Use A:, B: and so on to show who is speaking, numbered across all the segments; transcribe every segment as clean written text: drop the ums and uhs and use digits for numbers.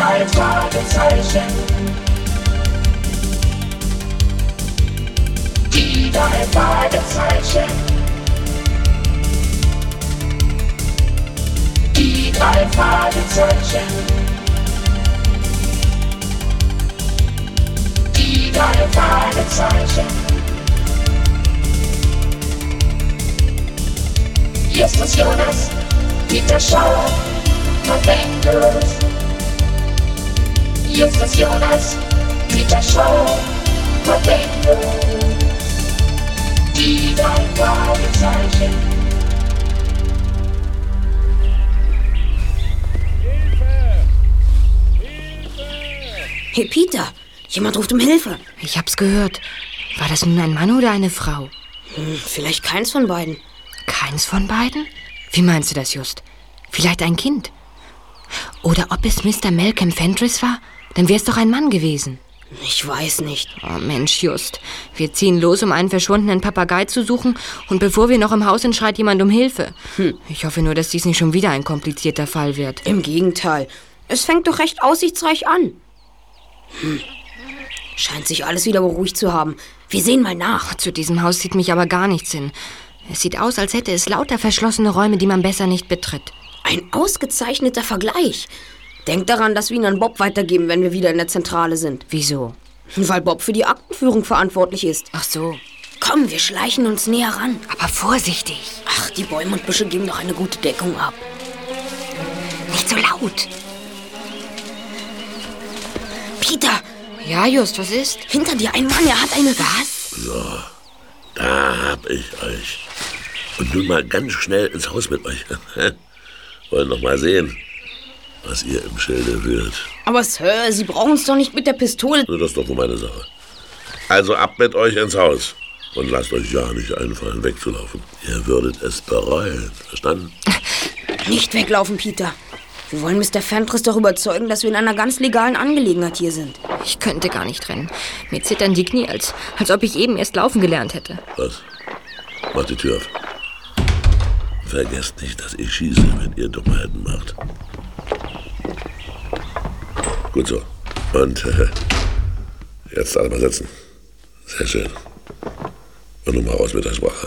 A: drei Fragezeichen. Die drei Fragezeichen. Die drei Fragezeichen. Die drei Fragezeichen. Justus Jonas, Peter Shaw, Momentus. Justus Jonas, Peter Shaw, Momentus. Die drei Fragezeichen.
B: Hey Peter, jemand ruft um Hilfe.
C: Ich hab's gehört. War das nun ein Mann oder eine Frau?
B: Vielleicht keins von beiden.
C: Keins von beiden? Wie meinst du das, Just? Vielleicht ein Kind? Oder ob es Mr. Malcolm Fentress war? Dann wär's doch ein Mann gewesen.
B: Ich weiß nicht.
C: Oh Mensch, Just. Wir ziehen los, um einen verschwundenen Papagei zu suchen. Und bevor wir noch im Haus sind, schreit jemand um Hilfe. Ich hoffe nur, dass dies nicht schon wieder ein komplizierter Fall wird.
B: Im Gegenteil. Es fängt doch recht aussichtsreich an. Scheint sich alles wieder beruhigt zu haben. Wir sehen mal nach.
C: Zu diesem Haus zieht mich aber gar nichts hin. Es sieht aus, als hätte es lauter verschlossene Räume, die man besser nicht betritt.
B: Ein ausgezeichneter Vergleich. Denk daran, dass wir ihn an Bob weitergeben, wenn wir wieder in der Zentrale sind.
C: Wieso?
B: Weil Bob für die Aktenführung verantwortlich ist.
C: Ach so.
B: Komm, wir schleichen uns näher ran.
C: Aber vorsichtig.
B: Ach, die Bäume und Büsche geben doch eine gute Deckung ab.
C: Nicht so laut.
B: Peter!
C: Ja, Just, was ist?
B: Hinter dir ein Mann, er hat eine...
C: Was?
D: So, da hab ich euch. Und nun mal ganz schnell ins Haus mit euch. Wollen noch mal sehen, was ihr im Schilde führt.
B: Aber Sir, Sie brauchen uns doch nicht mit der Pistole...
D: Nur das ist doch nur meine Sache. Also ab mit euch ins Haus. Und lasst euch ja nicht einfallen, wegzulaufen. Ihr würdet es bereuen. Verstanden?
B: Nicht weglaufen, Peter. Wir wollen Mr. Fentress doch überzeugen, dass wir in einer ganz legalen Angelegenheit hier sind.
C: Ich könnte gar nicht rennen. Mir zittern die Knie, als ob ich eben erst laufen gelernt hätte.
D: Was? Macht die Tür auf. Vergesst nicht, dass ich schieße, wenn ihr Dummheiten macht. Gut so. Und jetzt alle mal sitzen. Sehr schön. Und nun mal raus mit der Sprache.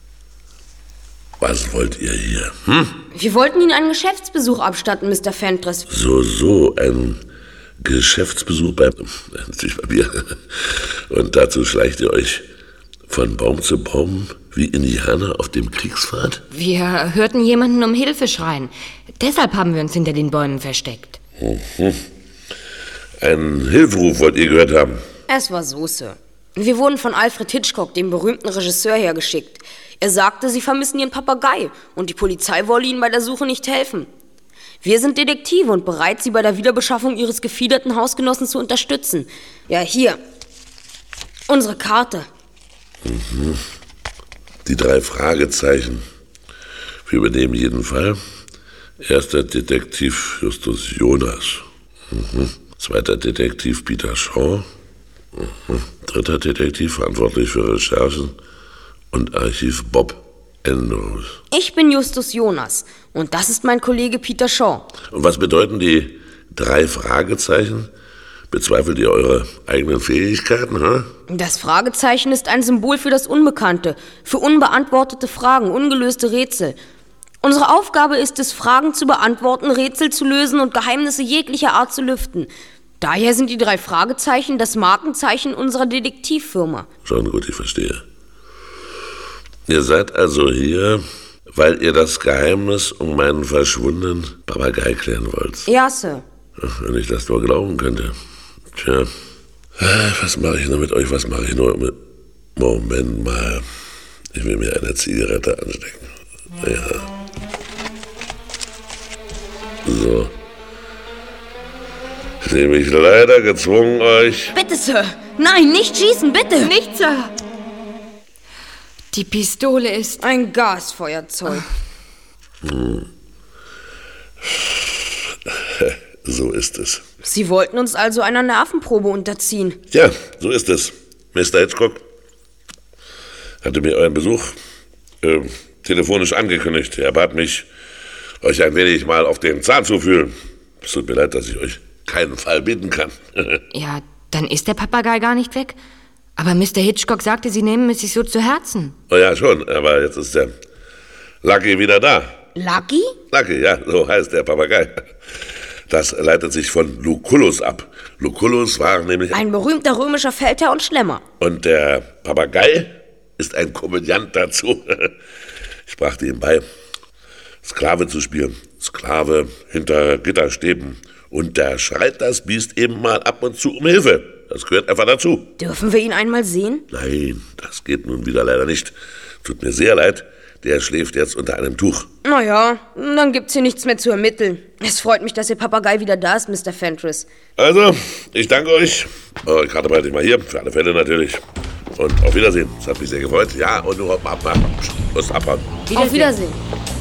D: Was wollt ihr hier?
B: Wir wollten Ihnen einen Geschäftsbesuch abstatten, Mr. Fentress.
D: So, ein Geschäftsbesuch natürlich bei mir. Und dazu schleicht ihr euch von Baum zu Baum wie Indianer auf dem Kriegspfad?
C: Wir hörten jemanden um Hilfe schreien. Deshalb haben wir uns hinter den Bäumen versteckt.
D: Einen Hilferuf wollt ihr gehört haben?
B: Es war so, Sir. Wir wurden von Alfred Hitchcock, dem berühmten Regisseur, hergeschickt. Er sagte, Sie vermissen Ihren Papagei und die Polizei wolle Ihnen bei der Suche nicht helfen. Wir sind Detektive und bereit, Sie bei der Wiederbeschaffung Ihres gefiederten Hausgenossen zu unterstützen. Ja, hier. Unsere Karte.
D: Die 3 Fragezeichen. Wir übernehmen jeden Fall. Erster Detektiv Justus Jonas. Zweiter Detektiv Peter Shaw. Dritter Detektiv verantwortlich für Recherchen und Archiv Bob Andrews.
B: Ich bin Justus Jonas und das ist mein Kollege Peter Shaw.
D: Und was bedeuten die 3 Fragezeichen? Bezweifelt ihr eure eigenen Fähigkeiten, ha?
B: Das Fragezeichen ist ein Symbol für das Unbekannte, für unbeantwortete Fragen, ungelöste Rätsel. Unsere Aufgabe ist es, Fragen zu beantworten, Rätsel zu lösen und Geheimnisse jeglicher Art zu lüften. Daher sind die 3 Fragezeichen das Markenzeichen unserer Detektivfirma.
D: Schon gut, ich verstehe. Ihr seid also hier, weil ihr das Geheimnis um meinen verschwundenen Papagei klären wollt.
B: Ja, Sir.
D: Ach, wenn ich das nur glauben könnte. Tja, was mache ich nur mit euch, was mache ich nur mit... Moment mal, ich will mir eine Zigarette anstecken. Ja. So. Ich sehe mich leider gezwungen, euch...
B: Bitte, Sir. Nein, nicht schießen, bitte.
C: Nicht, Sir. Die Pistole ist...
B: Ein Gasfeuerzeug.
D: So ist es.
B: Sie wollten uns also einer Nervenprobe unterziehen.
D: Ja, so ist es. Mr. Hitchcock hatte mir euren Besuch telefonisch angekündigt. Er bat mich, euch ein wenig mal auf den Zahn zu fühlen. Es tut mir leid, dass ich euch keinen Fall bieten kann.
C: Ja, dann ist der Papagei gar nicht weg. Aber Mr. Hitchcock sagte, Sie nehmen es sich so zu Herzen.
D: Oh ja, schon, aber jetzt ist der Lucky wieder da.
B: Lucky?
D: Lucky, ja, so heißt der Papagei. Das leitet sich von Lucullus ab. Lucullus war nämlich...
B: Ein berühmter römischer Feldherr und Schlemmer.
D: Und der Papagei ist ein Komödiant dazu. Ich brachte ihm bei, Sklave zu spielen. Sklave hinter Gitterstäben. Und da schreit das Biest eben mal ab und zu um Hilfe. Das gehört einfach dazu.
B: Dürfen wir ihn einmal sehen?
D: Nein, das geht nun wieder leider nicht. Tut mir sehr leid. Der schläft jetzt unter einem Tuch.
B: Naja, dann gibt's hier nichts mehr zu ermitteln. Es freut mich, dass Ihr Papagei wieder da ist, Mr. Fentress.
D: Also, ich danke euch. Eure Karte behalte ich mal hier, für alle Fälle natürlich. Und auf Wiedersehen. Es hat mich sehr gefreut. Ja, und nur ab. Muss abhauen.
B: Auf Wiedersehen.